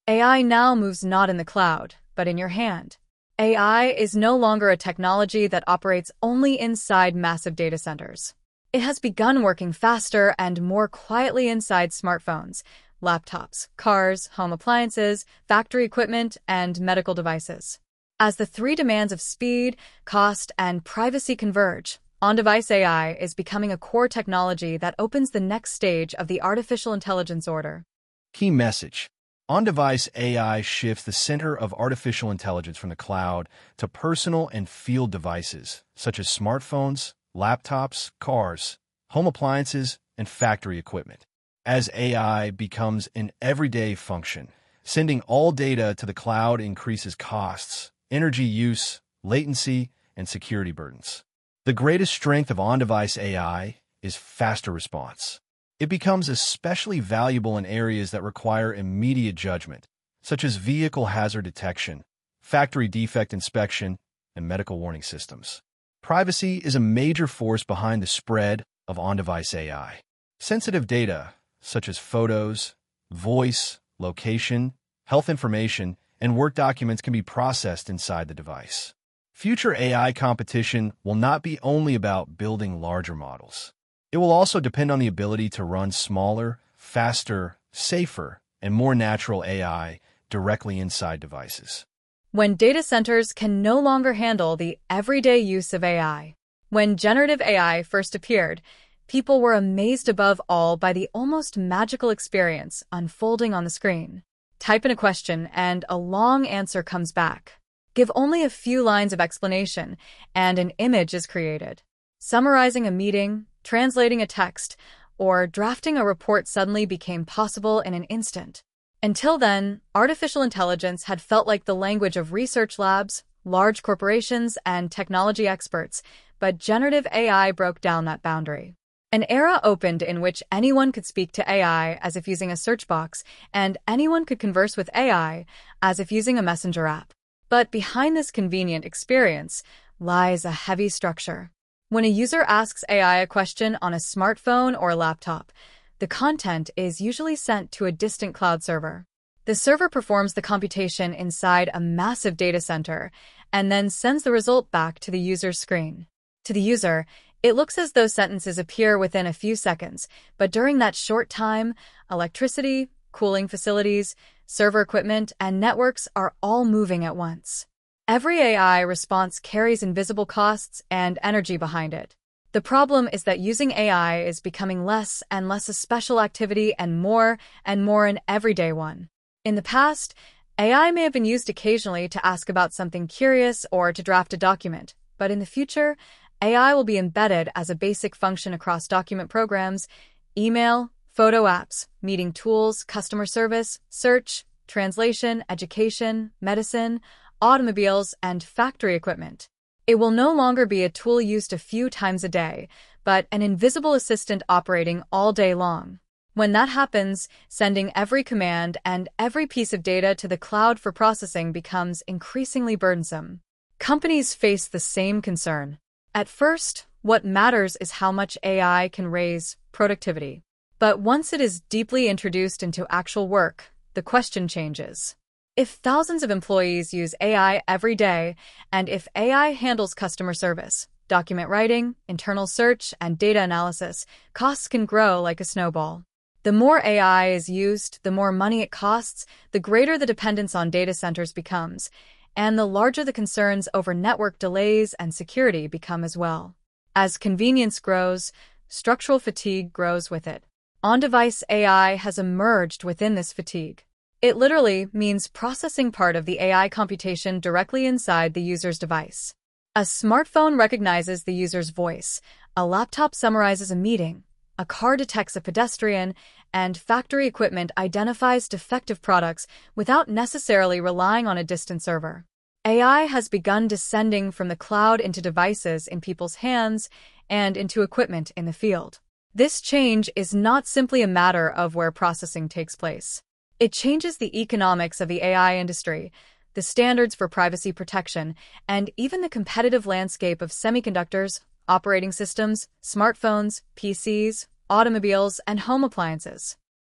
AI now moves not in the cloud, but in your hand. AI is no longer a technology that operates only inside massive data centers. It has begun working faster and more quietly inside smartphones, laptops, cars, home appliances, factory equipment, and medical devices. As the three demands of speed, cost, and privacy converge, on-device AI is becoming a core technology that opens the next stage of the artificial intelligence order. Key message. On-device AI shifts the center of artificial intelligence from the cloud to personal and field devices, such as smartphones, laptops, cars, home appliances, and factory equipment. As AI becomes an everyday function, sending all data to the cloud increases costs, energy use, latency, and security burdens. The greatest strength of on-device AI is faster response. It becomes especially valuable in areas that require immediate judgment, such as vehicle hazard detection, factory defect inspection, and medical warning systems. Privacy is a major force behind the spread of on-device AI. Sensitive data, such as photos, voice, location, health information, and work documents can be processed inside the device. Future AI competition will not be only about building larger models. It will also depend on the ability to run smaller, faster, safer, and more natural AI directly inside devices. When data centers can no longer handle the everyday use of AI. When generative AI first appeared, people were amazed above all by the almost magical experience unfolding on the screen. Type in a question and a long answer comes back. Give only a few lines of explanation and an image is created. Summarizing a meeting, translating a text, or drafting a report suddenly became possible in an instant. Until then, artificial intelligence had felt like the language of research labs, large corporations, and technology experts, but generative AI broke down that boundary. An era opened in which anyone could speak to AI as if using a search box, and anyone could converse with AI as if using a messenger app. But behind this convenient experience lies a heavy structure. When a user asks AI a question on a smartphone or a laptop, the content is usually sent to a distant cloud server. The server performs the computation inside a massive data center and then sends the result back to the user's screen. To the user, it looks as though sentences appear within a few seconds, but during that short time, electricity, cooling facilities, server equipment, and networks are all moving at once. Every AI response carries invisible costs and energy behind it. The problem is that using AI is becoming less and less a special activity and more an everyday one. In the past, AI may have been used occasionally to ask about something curious or to draft a document, but in the future, AI will be embedded as a basic function across document programs, email, photo apps, meeting tools, customer service, search, translation, education, medicine, automobiles, and factory equipment. It will no longer be a tool used a few times a day, but an invisible assistant operating all day long. When that happens, sending every command and every piece of data to the cloud for processing becomes increasingly burdensome. Companies face the same concern. At first, what matters is how much AI can raise productivity. But once it is deeply introduced into actual work, the question changes. If thousands of employees use AI every day, and if AI handles customer service, document writing, internal search, and data analysis, costs can grow like a snowball. The more AI is used, the more money it costs, the greater the dependence on data centers becomes, and the larger the concerns over network delays and security become as well. As convenience grows, structural fatigue grows with it. On-device AI has emerged within this fatigue. It literally means processing part of the AI computation directly inside the user's device. A smartphone recognizes the user's voice, a laptop summarizes a meeting, a car detects a pedestrian, and factory equipment identifies defective products without necessarily relying on a distant server. AI has begun descending from the cloud into devices in people's hands and into equipment in the field. This change is not simply a matter of where processing takes place. It changes the economics of the AI industry, the standards for privacy protection, and even the competitive landscape of semiconductors, operating systems, smartphones, PCs, automobiles, and home appliances.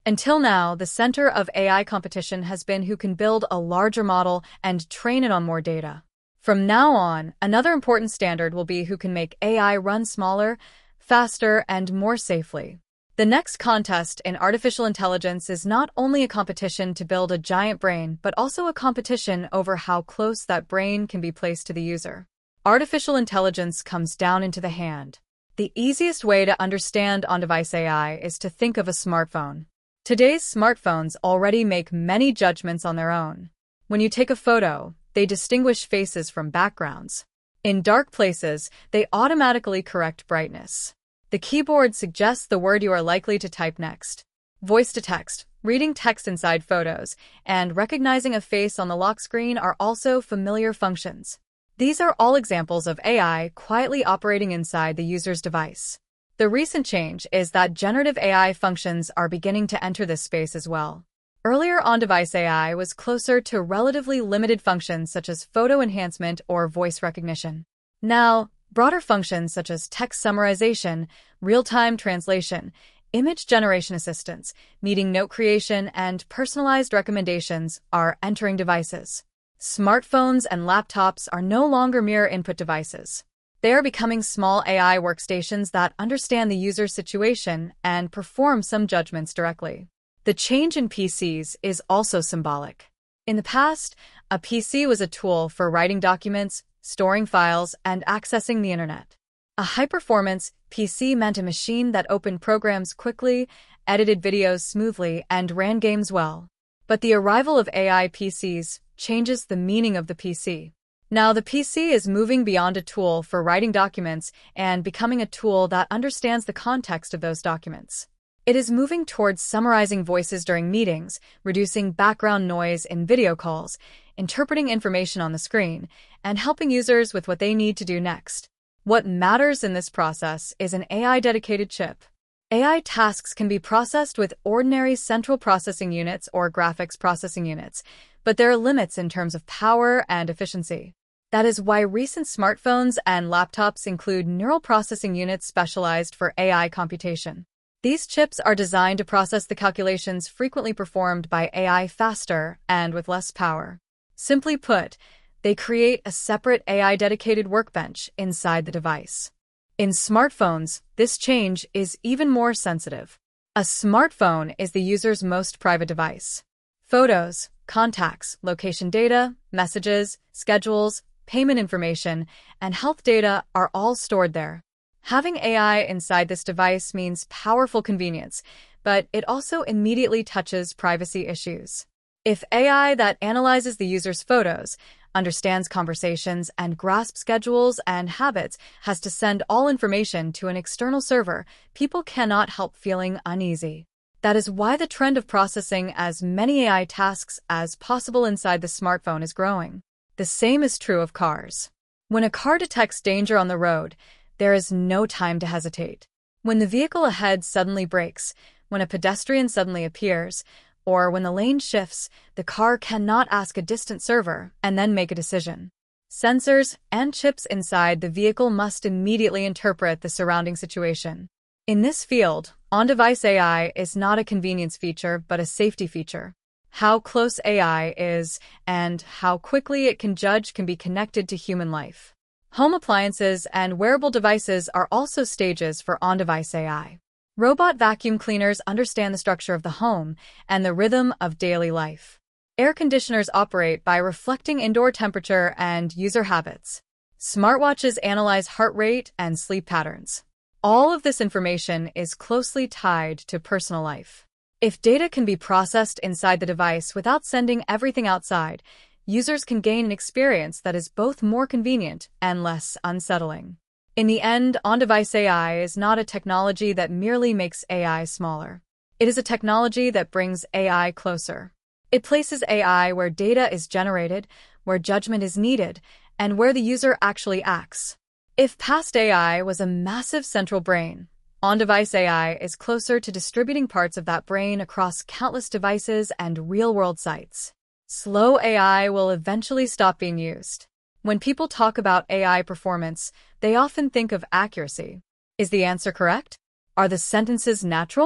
Until now, the center of AI competition has been who can build a larger model and train it on more data. From now on, another important standard will be who can make AI run smaller, faster, and more safely. The next contest in artificial intelligence is not only a competition to build a giant brain, but also a competition over how close that brain can be placed to the user. Artificial intelligence comes down into the hand. The easiest way to understand on-device AI is to think of a smartphone. Today's smartphones already make many judgments on their own. When you take a photo, they distinguish faces from backgrounds. In dark places, they automatically correct brightness. The keyboard suggests the word you are likely to type next. Voice-to-text, reading text inside photos, and recognizing a face on the lock screen are also familiar functions. These are all examples of AI quietly operating inside the user's device. The recent change is that generative AI functions are beginning to enter this space as well. Earlier on-device AI was closer to relatively limited functions such as photo enhancement or voice recognition. Now, broader functions such as text summarization, real-time translation, image generation assistance, meeting note creation, and personalized recommendations are entering devices. Smartphones and laptops are no longer mere input devices. They are becoming small AI workstations that understand the user's situation and perform some judgments directly. The change in PCs is also symbolic. In the past, a PC was a tool for writing documents, storing files, and accessing the internet. A high-performance PC meant a machine that opened programs quickly, edited videos smoothly, and ran games well. But the arrival of AI PCs changes the meaning of the PC. Now, the PC is moving beyond a tool for writing documents and becoming a tool that understands the context of those documents. It is moving towards summarizing voices during meetings, reducing background noise in video calls, interpreting information on the screen, and helping users with what they need to do next. What matters in this process is an AI-dedicated chip. AI tasks can be processed with ordinary central processing units or graphics processing units, but there are limits in terms of power and efficiency. That is why recent smartphones and laptops include neural processing units specialized for AI computation. These chips are designed to process the calculations frequently performed by AI faster and with less power. Simply put, they create a separate AI-dedicated workbench inside the device. In smartphones, this change is even more sensitive. A smartphone is the user's most private device. Photos, contacts, location data, messages, schedules, payment information, and health data are all stored there. Having AI inside this device means powerful convenience, but it also immediately touches privacy issues. If AI that analyzes the user's photos, understands conversations, and grasps schedules and habits has to send all information to an external server, people cannot help feeling uneasy. That is why the trend of processing as many AI tasks as possible inside the smartphone is growing. The same is true of cars. When a car detects danger on the road, there is no time to hesitate. When the vehicle ahead suddenly brakes, when a pedestrian suddenly appears, or when the lane shifts, the car cannot ask a distant server and then make a decision. Sensors and chips inside the vehicle must immediately interpret the surrounding situation. In this field, on-device AI is not a convenience feature but a safety feature. How close AI is and how quickly it can judge can be connected to human life. Home appliances and wearable devices are also stages for on-device AI. Robot vacuum cleaners understand the structure of the home and the rhythm of daily life. Air conditioners operate by reflecting indoor temperature and user habits. Smartwatches analyze heart rate and sleep patterns. All of this information is closely tied to personal life. If data can be processed inside the device without sending everything outside, users can gain an experience that is both more convenient and less unsettling. In the end, on-device AI is not a technology that merely makes AI smaller. It is a technology that brings AI closer. It places AI where data is generated, where judgment is needed, and where the user actually acts. If past AI was a massive central brain, on-device AI is closer to distributing parts of that brain across countless devices and real-world sites. Slow AI will eventually stop being used. When people talk about AI performance, they often think of accuracy. Is the answer correct? Are the sentences natural?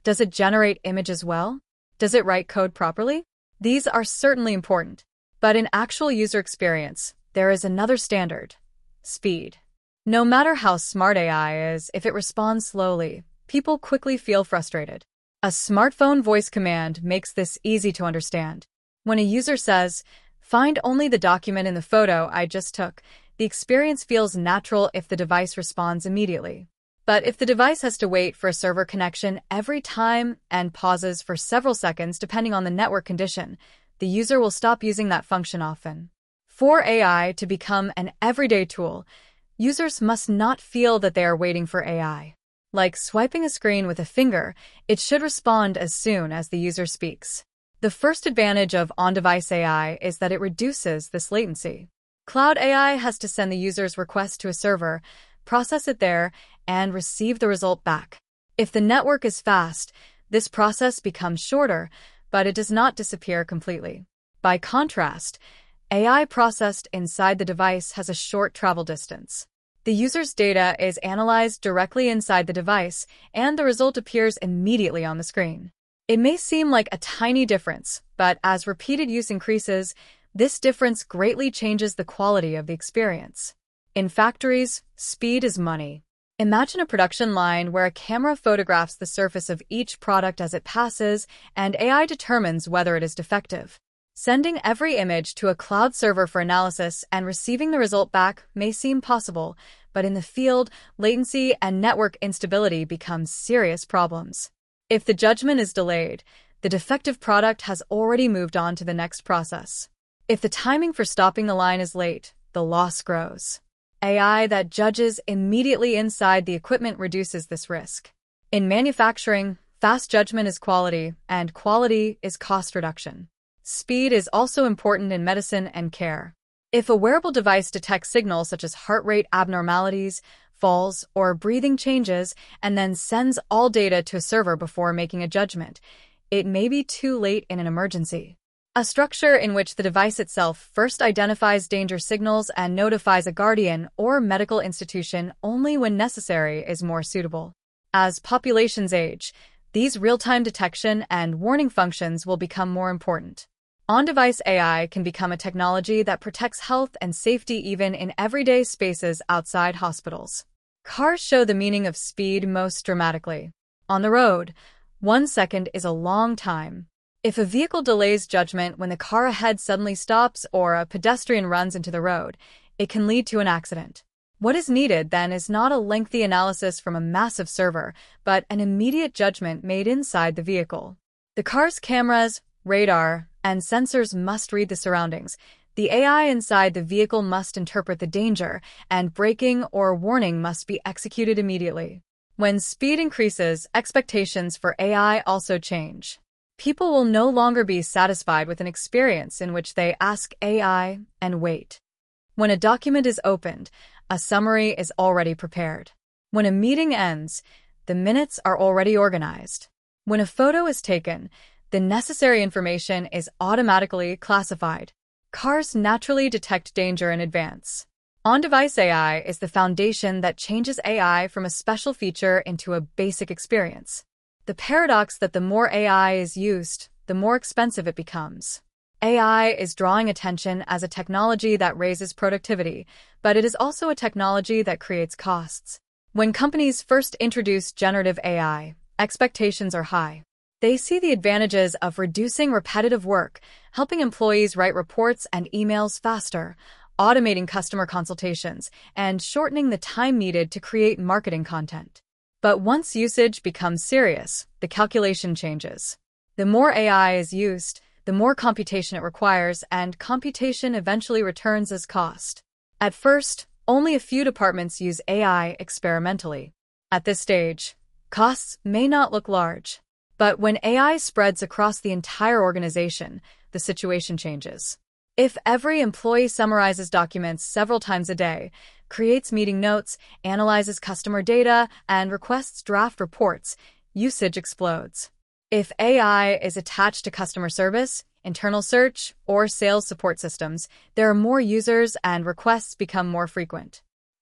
Does it generate images well? Does it write code properly? These are certainly important. But in actual user experience, there is another standard: speed. No matter how smart AI is, if it responds slowly, people quickly feel frustrated. A smartphone voice command makes this easy to understand. When a user says, "Find only the document in the photo I just took," the experience feels natural if the device responds immediately. But if the device has to wait for a server connection every time and pauses for several seconds depending on the network condition, the user will stop using that function often. For AI to become an everyday tool, users must not feel that they are waiting for AI. Like swiping a screen with a finger, it should respond as soon as the user speaks. The first advantage of on-device AI is that it reduces this latency. Cloud AI has to send the user's request to a server, process it there, and receive the result back. If the network is fast, this process becomes shorter, but it does not disappear completely. By contrast, AI processed inside the device has a short travel distance. The user's data is analyzed directly inside the device, and the result appears immediately on the screen. It may seem like a tiny difference, but as repeated use increases, this difference greatly changes the quality of the experience. In factories, speed is money. Imagine a production line where a camera photographs the surface of each product as it passes, and AI determines whether it is defective. Sending every image to a cloud server for analysis and receiving the result back may seem possible, but in the field, latency and network instability become serious problems. If the judgment is delayed, the defective product has already moved on to the next process. If the timing for stopping the line is late, the loss grows. AI that judges immediately inside the equipment reduces this risk. In manufacturing, fast judgment is quality, and quality is cost reduction. Speed is also important in medicine and care. If a wearable device detects signals such as heart rate abnormalities, falls, or breathing changes, and then sends all data to a server before making a judgment, it may be too late in an emergency. A structure in which the device itself first identifies danger signals and notifies a guardian or medical institution only when necessary is more suitable. As populations age, these real-time detection and warning functions will become more important. On-device AI can become a technology that protects health and safety even in everyday spaces outside hospitals. Cars show the meaning of speed most dramatically. On the road, 1 second is a long time. If a vehicle delays judgment when the car ahead suddenly stops or a pedestrian runs into the road, it can lead to an accident. What is needed then is not a lengthy analysis from a massive server, but an immediate judgment made inside the vehicle. The car's cameras, radar, and sensors must read the surroundings. The AI inside the vehicle must interpret the danger, and braking or warning must be executed immediately. When speed increases, expectations for AI also change. People will no longer be satisfied with an experience in which they ask AI and wait. When a document is opened, a summary is already prepared. When a meeting ends, the minutes are already organized. When a photo is taken, the necessary information is automatically classified. Cars naturally detect danger in advance. On-device AI is the foundation that changes AI from a special feature into a basic experience. The paradox that the more AI is used, the more expensive it becomes. AI is drawing attention as a technology that raises productivity, but it is also a technology that creates costs. When companies first introduce generative AI, expectations are high. They see the advantages of reducing repetitive work, helping employees write reports and emails faster, automating customer consultations, and shortening the time needed to create marketing content. But once usage becomes serious, the calculation changes. The more AI is used, the more computation it requires, and computation eventually returns as cost. At first, only a few departments use AI experimentally. At this stage, costs may not look large. But when AI spreads across the entire organization, the situation changes. If every employee summarizes documents several times a day, creates meeting notes, analyzes customer data, and requests draft reports, usage explodes. If AI is attached to customer service, internal search, or sales support systems, there are more users and requests become more frequent.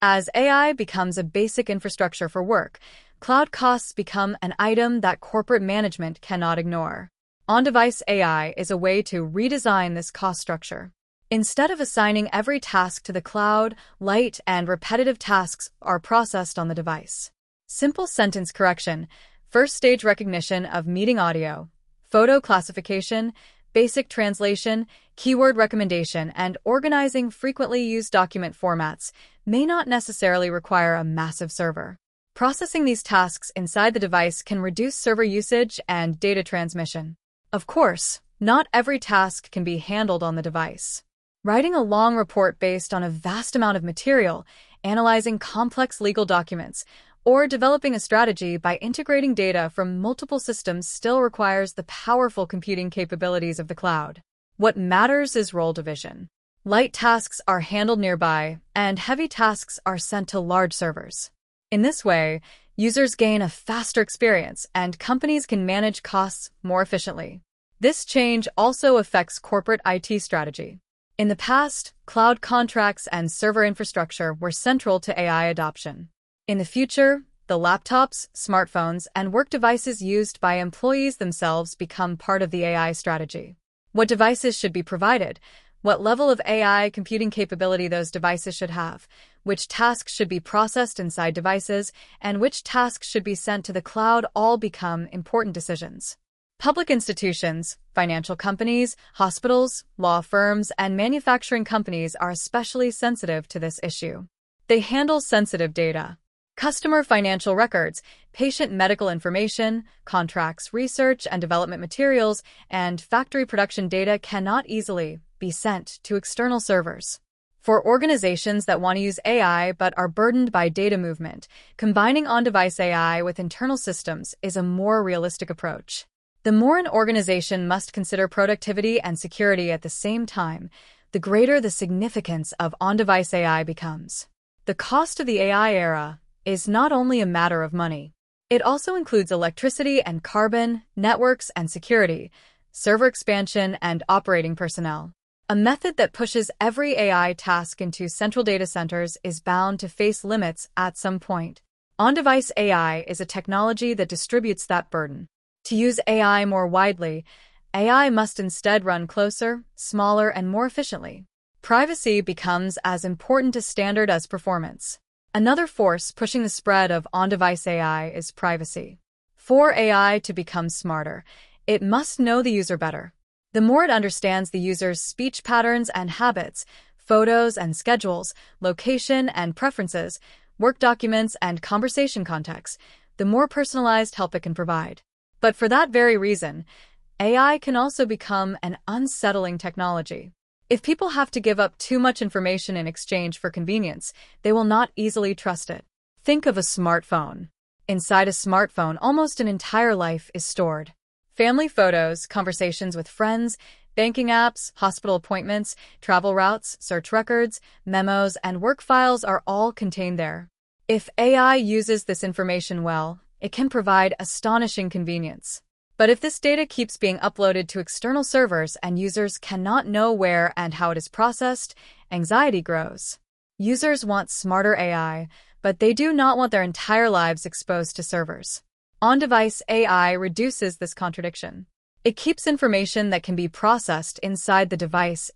As AI becomes a basic infrastructure for work, cloud costs become an item that corporate management cannot ignore. On-device AI is a way to redesign this cost structure. Instead of assigning every task to the cloud, light and repetitive tasks are processed on the device. Simple sentence correction, first-stage recognition of meeting audio, photo classification, basic translation, keyword recommendation, and organizing frequently used document formats may not necessarily require a massive server. Processing these tasks inside the device can reduce server usage and data transmission. Of course, not every task can be handled on the device. Writing a long report based on a vast amount of material, analyzing complex legal documents, or developing a strategy by integrating data from multiple systems still requires the powerful computing capabilities of the cloud. What matters is role division. Light tasks are handled nearby, and heavy tasks are sent to large servers. In this way, users gain a faster experience, and companies can manage costs more efficiently. This change also affects corporate IT strategy. In the past, cloud contracts and server infrastructure were central to AI adoption. In the future, the laptops, smartphones, and work devices used by employees themselves become part of the AI strategy. What devices should be provided, what level of AI computing capability those devices should have, which tasks should be processed inside devices, and which tasks should be sent to the cloud all become important decisions. Public institutions, financial companies, hospitals, law firms, and manufacturing companies are especially sensitive to this issue. They handle sensitive data. Customer financial records, patient medical information, contracts, research and development materials, and factory production data cannot easily be sent to external servers. For organizations that want to use AI but are burdened by data movement, combining on-device AI with internal systems is a more realistic approach. The more an organization must consider productivity and security at the same time, the greater the significance of on-device AI becomes. The cost of the AI era is not only a matter of money. It also includes electricity and carbon, networks and security, server expansion, and operating personnel. A method that pushes every AI task into central data centers is bound to face limits at some point. On-device AI is a technology that distributes that burden. To use AI more widely, AI must instead run closer, smaller, and more efficiently. Privacy becomes as important a standard as performance. Another force pushing the spread of on-device AI is privacy. For AI to become smarter, it must know the user better. The more it understands the user's speech patterns and habits, photos and schedules, location and preferences, work documents and conversation context, the more personalized help it can provide. But for that very reason, AI can also become an unsettling technology. If people have to give up too much information in exchange for convenience, they will not easily trust it. Think of a smartphone. Inside a smartphone, almost an entire life is stored. Family photos, conversations with friends, banking apps, hospital appointments, travel routes, search records, memos, and work files are all contained there. If AI uses this information well, it can provide astonishing convenience. But if this data keeps being uploaded to external servers and users cannot know where and how it is processed, anxiety grows. Users want smarter AI, but they do not want their entire lives exposed to servers. On-device AI reduces this contradiction. It keeps information that can be processed inside the device.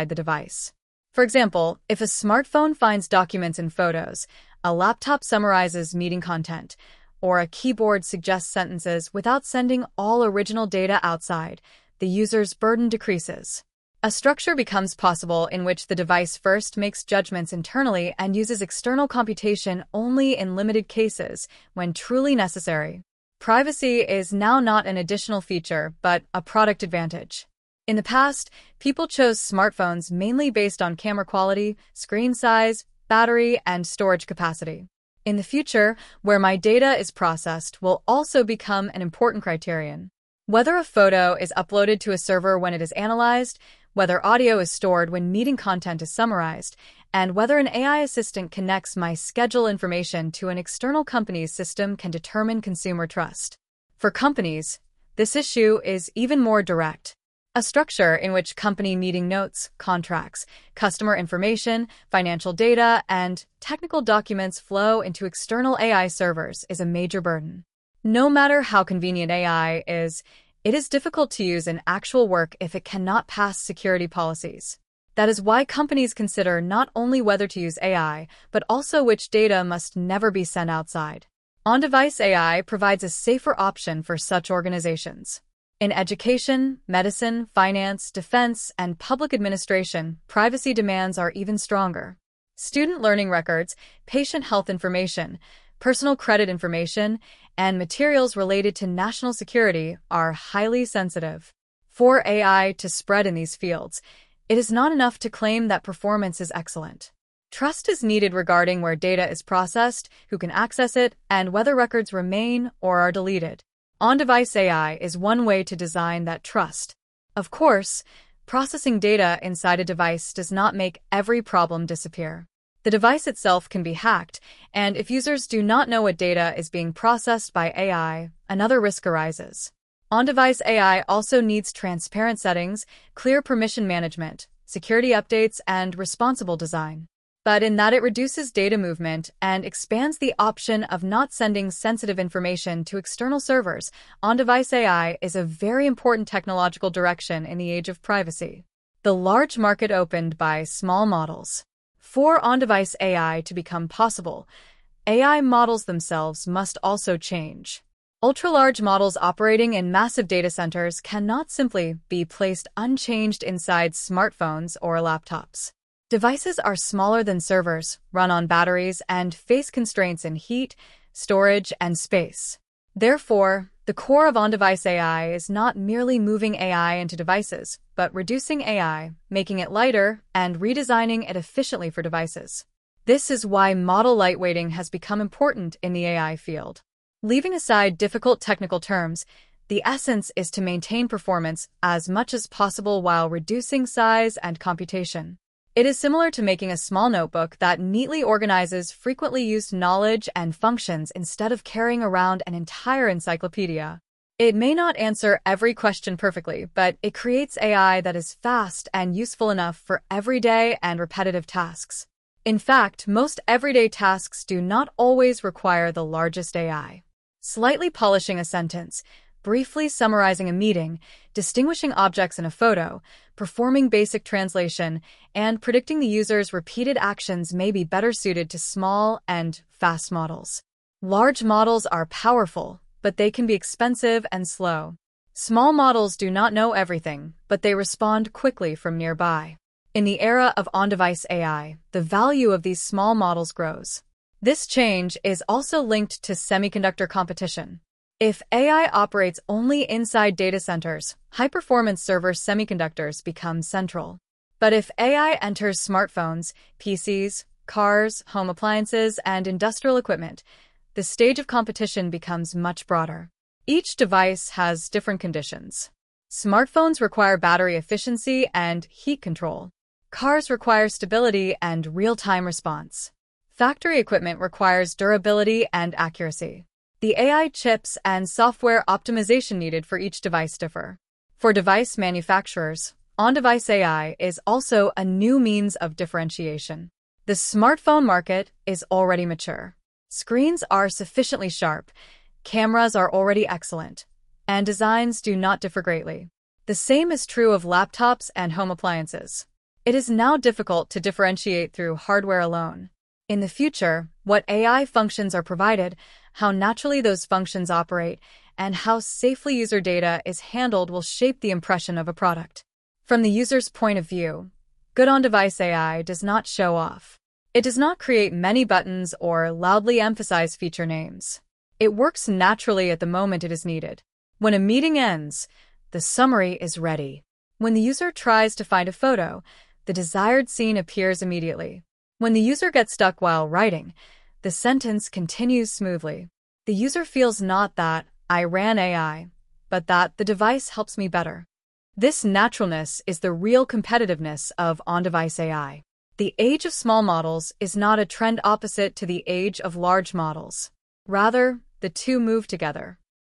For example, if a smartphone finds documents and photos, a laptop summarizes meeting content, or a keyboard suggests sentences without sending all original data outside, the user's burden decreases. A structure becomes possible in which the device first makes judgments internally and uses external computation only in limited cases when truly necessary. Privacy is now not an additional feature, but a product advantage. In the past, people chose smartphones mainly based on camera quality, screen size, battery, and storage capacity. In the future, where my data is processed will also become an important criterion. Whether a photo is uploaded to a server when it is analyzed, whether audio is stored when meeting content is summarized, and whether an AI assistant connects my schedule information to an external company's system can determine consumer trust. For companies, this issue is even more direct. a structure in which company meeting notes, contracts, customer information, financial data, and technical documents flow into external AI servers is a major burden. No matter how convenient AI is, it is difficult to use in actual work if it cannot pass security policies. That is why companies consider not only whether to use AI, but also which data must never be sent outside. On-device AI provides a safer option for such organizations. In education, medicine, finance, defense, and public administration, privacy demands are even stronger. Student learning records, patient health information, personal credit information, and materials related to national security are highly sensitive. For AI to spread in these fields, it is not enough to claim that performance is excellent. Trust is needed regarding where data is processed, who can access it, and whether records remain or are deleted. On-device AI is one way to design that trust. Of course, processing data inside a device does not make every problem disappear. The device itself can be hacked, and if users do not know what data is being processed by AI, another risk arises. On-device AI also needs transparent settings, clear permission management, security updates, and responsible design. But in that it reduces data movement and expands the option of not sending sensitive information to external servers, on-device AI is a very important technological direction in the age of privacy. The large market opened by small models. For on-device AI to become possible, AI models themselves must also change. Ultra-large models operating in massive data centers cannot simply be placed unchanged inside smartphones or laptops. Devices are smaller than servers, run on batteries, and face constraints in heat, storage, and space. Therefore, the core of on-device AI is not merely moving AI into devices, but reducing AI, making it lighter, and redesigning it efficiently for devices. This is why model lightweighting has become important in the AI field. Leaving aside difficult technical terms, the essence is to maintain performance as much as possible while reducing size and computation. It is similar to making a small notebook that neatly organizes frequently used knowledge and functions instead of carrying around an entire encyclopedia. It may not answer every question perfectly, but it creates AI that is fast and useful enough for everyday and repetitive tasks. In fact, most everyday tasks do not always require the largest AI. Slightly polishing a sentence, briefly summarizing a meeting, distinguishing objects in a photo, performing basic translation, and predicting the user's repeated actions may be better suited to small and fast models. Large models are powerful, but they can be expensive and slow. Small models do not know everything, but they respond quickly from nearby. In the era of on-device AI, the value of these small models grows. This change is also linked to semiconductor competition. If AI operates only inside data centers, high-performance server semiconductors become central. But if AI enters smartphones, PCs, cars, home appliances, and industrial equipment, the stage of competition becomes much broader. Each device has different conditions. Smartphones require battery efficiency and heat control. Cars require stability and real-time response. Factory equipment requires durability and accuracy. The AI chips and software optimization needed for each device differ. For device manufacturers, on-device AI is also a new means of differentiation. The smartphone market is already mature. Screens are sufficiently sharp, cameras are already excellent, and designs do not differ greatly. The same is true of laptops and home appliances. It is now difficult to differentiate through hardware alone. In the future, what AI functions are provided, how naturally those functions operate, and how safely user data is handled will shape the impression of a product. From the user's point of view, good on-device AI does not show off. It does not create many buttons or loudly emphasize feature names. It works naturally at the moment it is needed. When a meeting ends, the summary is ready. When the user tries to find a photo, the desired scene appears immediately. When the user gets stuck while writing, the sentence continues smoothly. The user feels not that I ran AI, but that the device helps me better. This naturalness is the real competitiveness of on-device AI. The age of small models is not a trend opposite to the age of large models. Rather, the two move together.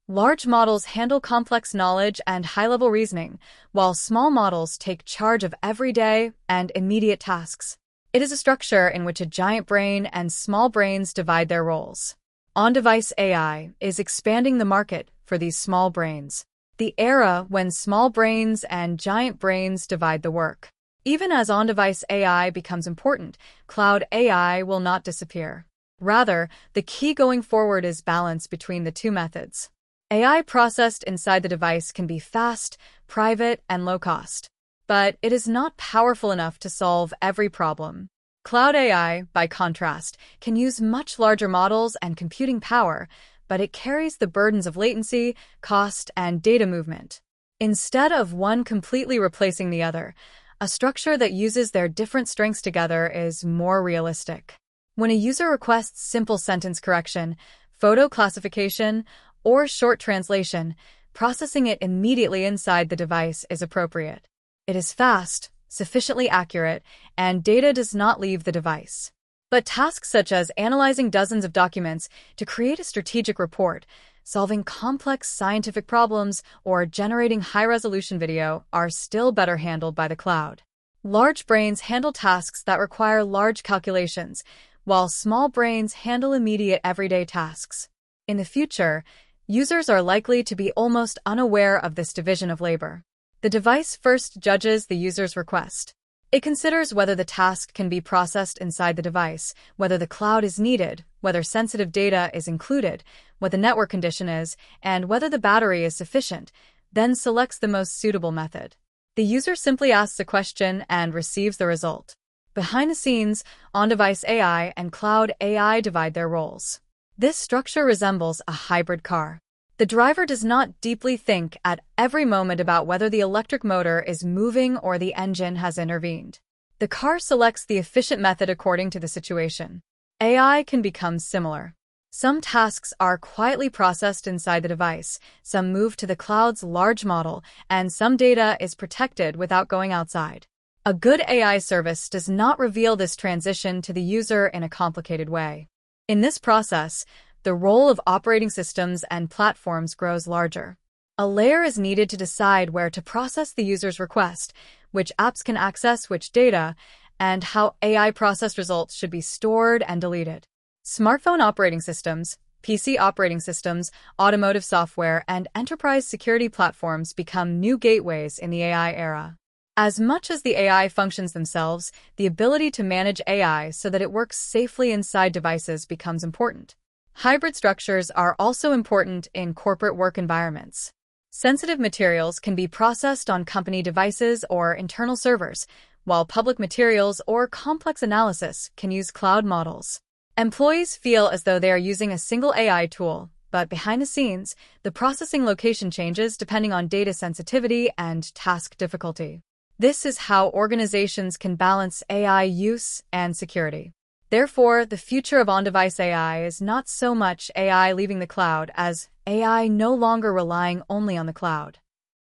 Large models handle complex knowledge and high-level reasoning, while small models take charge of everyday and immediate tasks. It is a structure in which a giant brain and small brains divide their roles. On-device AI is expanding the market for these small brains, the era when small brains and giant brains divide the work. Even as on-device AI becomes important, cloud AI will not disappear. Rather, the key going forward is balance between the two methods. AI processed inside the device can be fast, private, and low-cost, but it is not powerful enough to solve every problem. Cloud AI, by contrast, can use much larger models and computing power, but it carries the burdens of latency, cost, and data movement. Instead of one completely replacing the other, a structure that uses their different strengths together is more realistic. When a user requests simple sentence correction, photo classification, or short translation, processing it immediately inside the device is appropriate. It is fast, sufficiently accurate, and data does not leave the device. But tasks such as analyzing dozens of documents to create a strategic report, solving complex scientific problems, or generating high-resolution video are still better handled by the cloud. Large brains handle tasks that require large calculations, while small brains handle immediate everyday tasks. In the future, users are likely to be almost unaware of this division of labor. The device first judges the user's request. It considers whether the task can be processed inside the device, whether the cloud is needed, whether sensitive data is included, what the network condition is, and whether the battery is sufficient, then selects the most suitable method. The user simply asks a question and receives the result. Behind the scenes, on-device AI and cloud AI divide their roles. This structure resembles a hybrid car. The driver does not deeply think at every moment about whether the electric motor is moving or the engine has intervened. The car selects the efficient method according to the situation. AI can become similar. Some tasks are quietly processed inside the device, some move to the cloud's large model, and some data is protected without going outside. A good AI service does not reveal this transition to the user in a complicated way. In this process, the role of operating systems and platforms grows larger. A layer is needed to decide where to process the user's request, which apps can access which data, and how AI-processed results should be stored and deleted. Smartphone operating systems, PC operating systems, automotive software, and enterprise security platforms become new gateways in the AI era. As much as the AI functions themselves, the ability to manage AI so that it works safely inside devices becomes important. Hybrid structures are also important in corporate work environments. Sensitive materials can be processed on company devices or internal servers, while public materials or complex analysis can use cloud models. Employees feel as though they are using a single AI tool, but behind the scenes, the processing location changes depending on data sensitivity and task difficulty. This is how organizations can balance AI use and security. Therefore, the future of on-device AI is not so much AI leaving the cloud as AI no longer relying only on the cloud.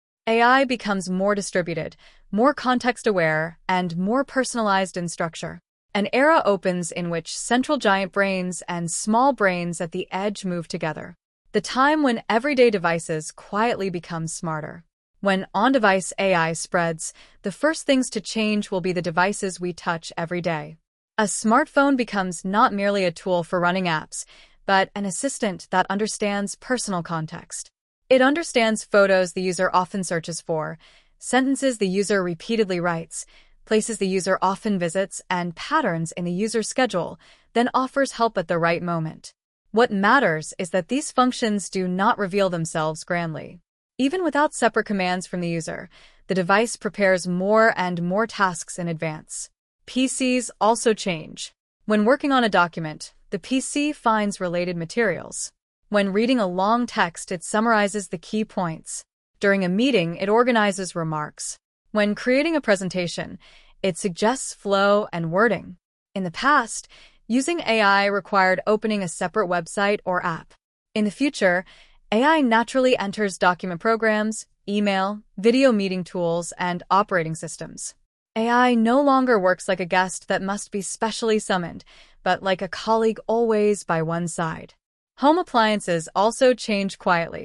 AI becomes more distributed, more context-aware, and more personalized in structure. An era opens in which central giant brains and small brains at the edge move together. The time when everyday devices quietly become smarter. When on-device AI spreads, the first things to change will be the devices we touch every day. A smartphone becomes not merely a tool for running apps, but an assistant that understands personal context. It understands photos the user often searches for, sentences the user repeatedly writes, places the user often visits, and patterns in the user's schedule, then offers help at the right moment. What matters is that these functions do not reveal themselves grandly. Even without separate commands from the user, the device prepares more and more tasks in advance. PCs also change. When working on a document, the PC finds related materials. When reading a long text, it summarizes the key points. During a meeting, it organizes remarks. When creating a presentation, it suggests flow and wording. In the past, using AI required opening a separate website or app. In the future, AI naturally enters document programs, email, video meeting tools, and operating systems. AI no longer works like a guest that must be specially summoned, but like a colleague always by one's side. Home appliances also change quietly.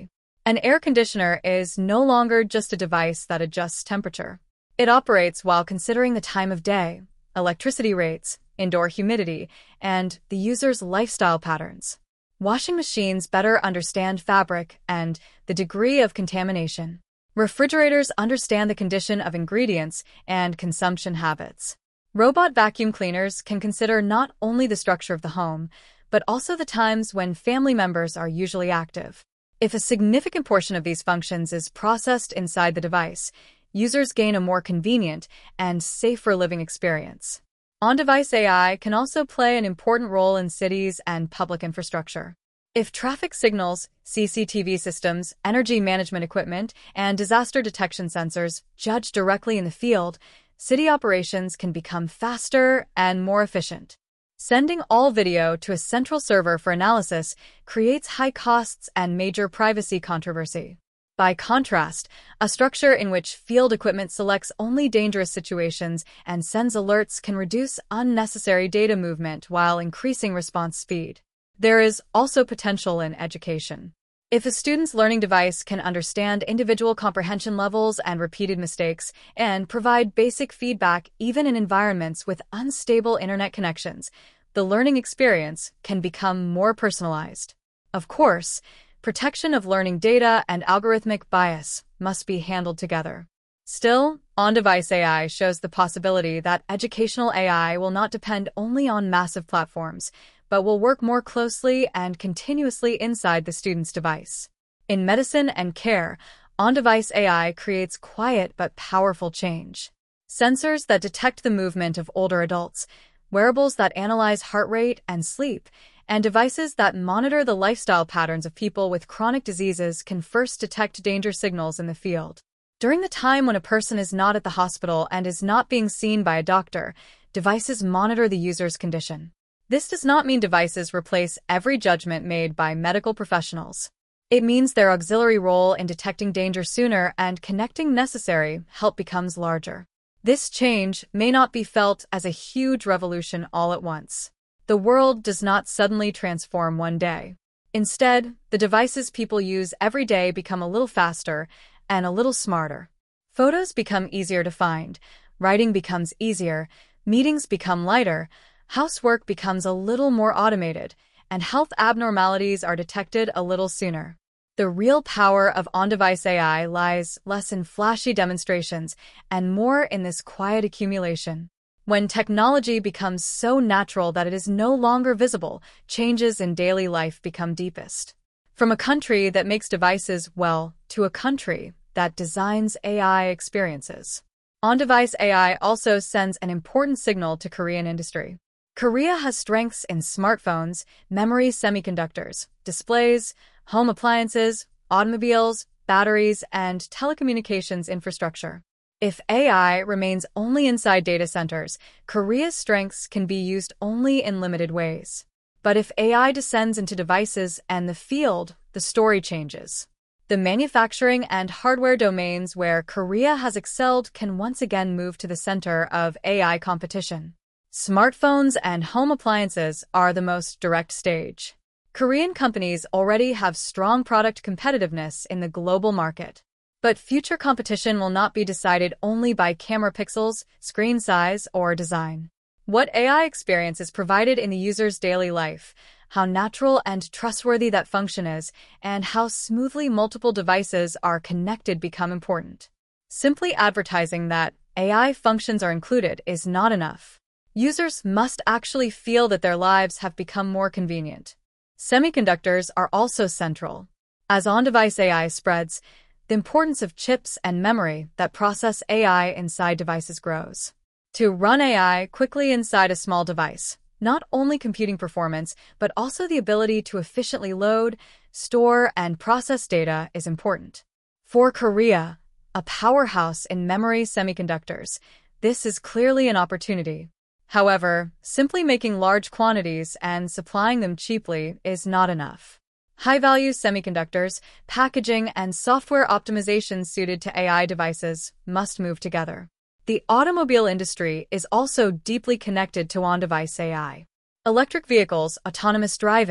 An air conditioner is no longer just a device that adjusts temperature. It operates while considering the time of day, electricity rates, indoor humidity, and the user's lifestyle patterns. Washing machines better understand fabric and the degree of contamination. Refrigerators understand the condition of ingredients and consumption habits. Robot vacuum cleaners can consider not only the structure of the home, but also the times when family members are usually active. If a significant portion of these functions is processed inside the device, users gain a more convenient and safer living experience. On-device AI can also play an important role in cities and public infrastructure. If traffic signals, CCTV systems, energy management equipment, and disaster detection sensors judge directly in the field, city operations can become faster and more efficient. Sending all video to a central server for analysis creates high costs and major privacy controversy. By contrast, a structure in which field equipment selects only dangerous situations and sends alerts can reduce unnecessary data movement while increasing response speed. There is also potential in education. If a student's learning device can understand individual comprehension levels and repeated mistakes and provide basic feedback even in environments with unstable internet connections, the learning experience can become more personalized. Of course, protection of learning data and algorithmic bias must be handled together. Still, on-device AI shows the possibility that educational AI will not depend only on massive platforms, but will work more closely and continuously inside the student's device. In medicine and care, on-device AI creates quiet but powerful change. Sensors that detect the movement of older adults, wearables that analyze heart rate and sleep, and devices that monitor the lifestyle patterns of people with chronic diseases can first detect danger signals in the field. During the time when a person is not at the hospital and is not being seen by a doctor, devices monitor the user's condition. This does not mean devices replace every judgment made by medical professionals. It means their auxiliary role in detecting danger sooner and connecting necessary help becomes larger. This change may not be felt as a huge revolution all at once. The world does not suddenly transform one day. Instead, the devices people use every day become a little faster and a little smarter. Photos become easier to find, writing becomes easier, meetings become lighter, housework becomes a little more automated, and health abnormalities are detected a little sooner. The real power of on-device AI lies less in flashy demonstrations and more in this quiet accumulation. When technology becomes so natural that it is no longer visible, changes in daily life become deepest. From a country that makes devices well to a country that designs AI experiences. On-device AI also sends an important signal to Korean industry. Korea has strengths in smartphones, memory semiconductors, displays, home appliances, automobiles, batteries, and telecommunications infrastructure. If AI remains only inside data centers, Korea's strengths can be used only in limited ways. But if AI descends into devices and the field, the story changes. The manufacturing and hardware domains where Korea has excelled can once again move to the center of AI competition. Smartphones and home appliances are the most direct stage. Korean companies already have strong product competitiveness in the global market. But future competition will not be decided only by camera pixels, screen size, or design. What AI experience is provided in the user's daily life, how natural and trustworthy that function is, and how smoothly multiple devices are connected become important. Simply advertising that AI functions are included is not enough. Users must actually feel that their lives have become more convenient. Semiconductors are also central. As on-device AI spreads, the importance of chips and memory that process AI inside devices grows. To run AI quickly inside a small device, not only computing performance, but also the ability to efficiently load, store, and process data is important. For Korea, a powerhouse in memory semiconductors, this is clearly an opportunity. However, simply making large quantities and supplying them cheaply is not enough. High-value semiconductors, packaging, and software optimization suited to AI devices must move together. The automobile industry is also deeply connected to on-device AI. Electric vehicles, autonomous driving,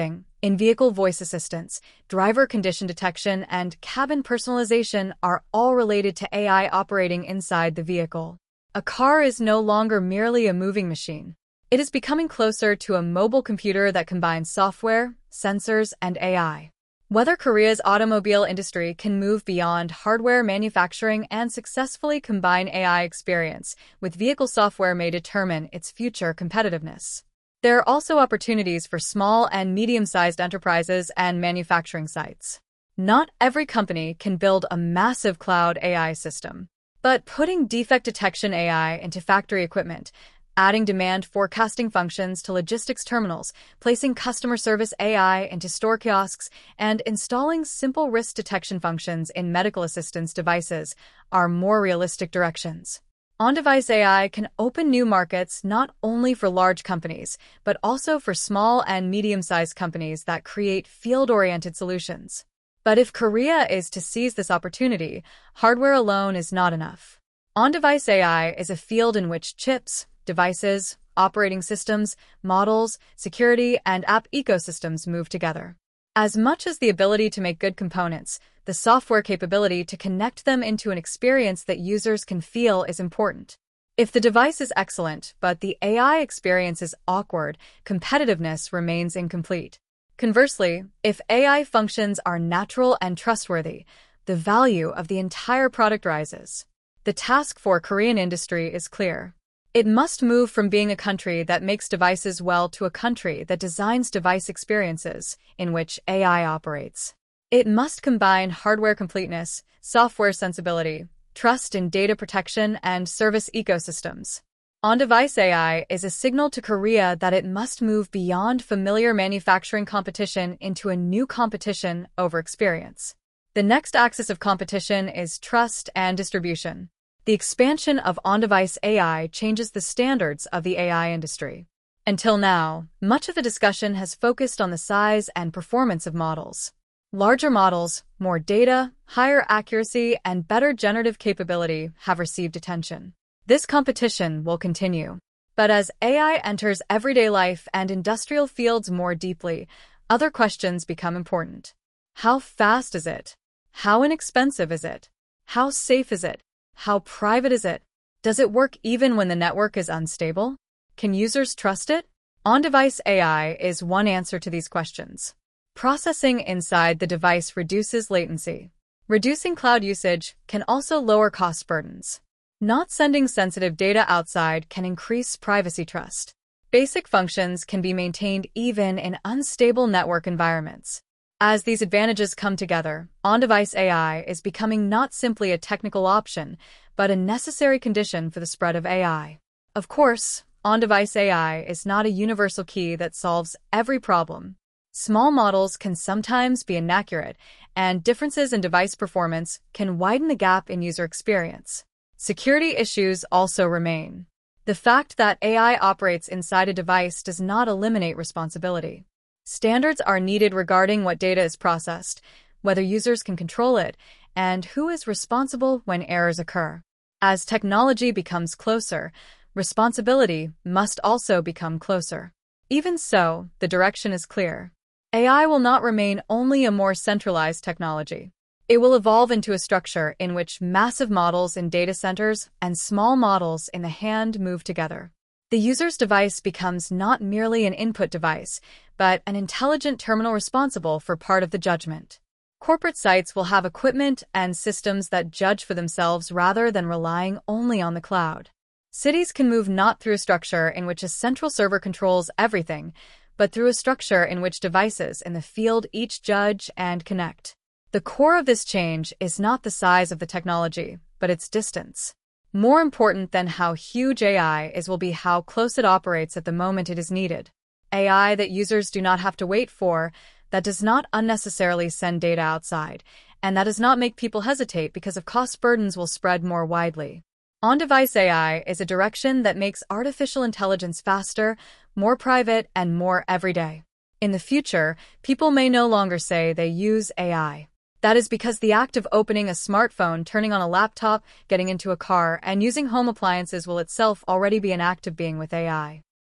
In-vehicle voice assistance, driver condition detection, and cabin personalization are all related to AI operating inside the vehicle. A car is no longer merely a moving machine. It is becoming closer to a mobile computer that combines software, sensors, and AI. Whether Korea's automobile industry can move beyond hardware manufacturing and successfully combine AI experience with vehicle software may determine its future competitiveness. There are also opportunities for small and medium-sized enterprises and manufacturing sites. Not every company can build a massive cloud AI system, but putting defect detection AI into factory equipment, adding demand forecasting functions to logistics terminals, placing customer service AI into store kiosks, and installing simple risk detection functions in medical assistance devices are more realistic directions. On-device AI can open new markets not only for large companies, but also for small and medium-sized companies that create field-oriented solutions. But if Korea is to seize this opportunity, hardware alone is not enough. On-device AI is a field in which chips, devices, operating systems, models, security, and app ecosystems move together. As much as the ability to make good components, the software capability to connect them into an experience that users can feel is important. If the device is excellent, but the AI experience is awkward, competitiveness remains incomplete. Conversely, if AI functions are natural and trustworthy, the value of the entire product rises. The task for Korean industry is clear. It must move from being a country that makes devices well to a country that designs device experiences in which AI operates. It must combine hardware completeness, software sensibility, trust in data protection, and service ecosystems. On-device AI is a signal to Korea that it must move beyond familiar manufacturing competition into a new competition over experience. The next axis of competition is trust and distribution. The expansion of on-device AI changes the standards of the AI industry. Until now, much of the discussion has focused on the size and performance of models. Larger models, more data, higher accuracy, and better generative capability have received attention. This competition will continue. But as AI enters everyday life and industrial fields more deeply, other questions become important. How fast is it? How inexpensive is it? How safe is it? How private is it? Does it work even when the network is unstable? Can users trust it? On-device AI is one answer to these questions. Processing inside the device reduces latency. Reducing cloud usage can also lower cost burdens. Not sending sensitive data outside can increase privacy trust. Basic functions can be maintained even in unstable network environments. As these advantages come together, on-device AI is becoming not simply a technical option, but a necessary condition for the spread of AI. Of course, on-device AI is not a universal key that solves every problem. Small models can sometimes be inaccurate, and differences in device performance can widen the gap in user experience. Security issues also remain. The fact that AI operates inside a device does not eliminate responsibility. Standards are needed regarding what data is processed, whether users can control it, and who is responsible when errors occur. As technology becomes closer, responsibility must also become closer. Even so, the direction is clear. AI will not remain only a more centralized technology. It will evolve into a structure in which massive models in data centers and small models in the hand move together. The user's device becomes not merely an input device, but an intelligent terminal responsible for part of the judgment. Corporate sites will have equipment and systems that judge for themselves rather than relying only on the cloud. Cities can move not through a structure in which a central server controls everything, but through a structure in which devices in the field each judge and connect. The core of this change is not the size of the technology, but its distance. More important than how huge AI is will be how close it operates at the moment it is needed. AI that users do not have to wait for, that does not unnecessarily send data outside, and that does not make people hesitate because of cost burdens will spread more widely. On-device AI is a direction that makes artificial intelligence faster, more private, and more everyday. In the future, people may no longer say they use AI. That is because the act of opening a smartphone, turning on a laptop, getting into a car, and using home appliances will itself already be an act of being with AI.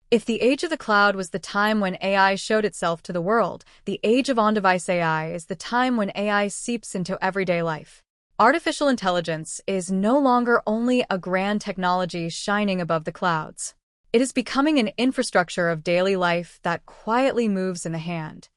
If the age of the cloud was the time when AI showed itself to the world, the age of on-device AI is the time when AI seeps into everyday life. Artificial intelligence is no longer only a grand technology shining above the clouds. It is becoming an infrastructure of daily life that quietly moves in the hand.